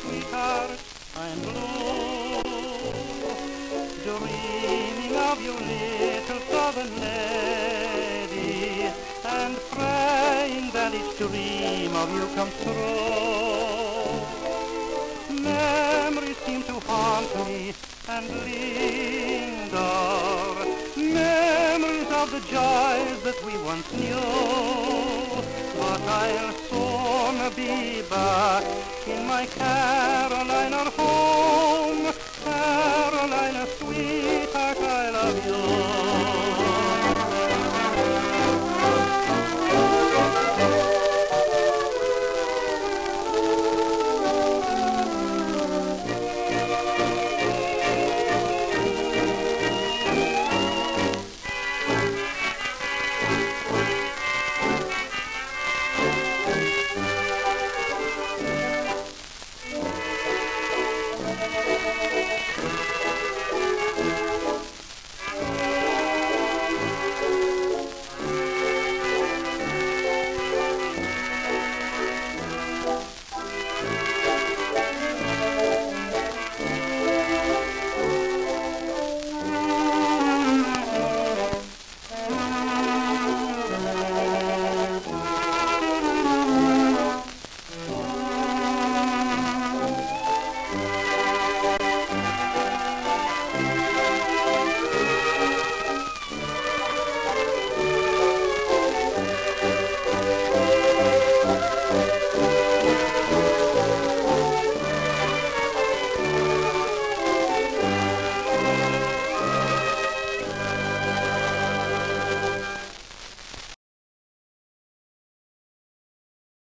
sweetheart, I'm blue, dreaming of you, little southern lady, and praying that each dream of you comes true. Memories seem to haunt me and linger, memories of the joys that we once knew. But I'll soon be back in my Carolina home.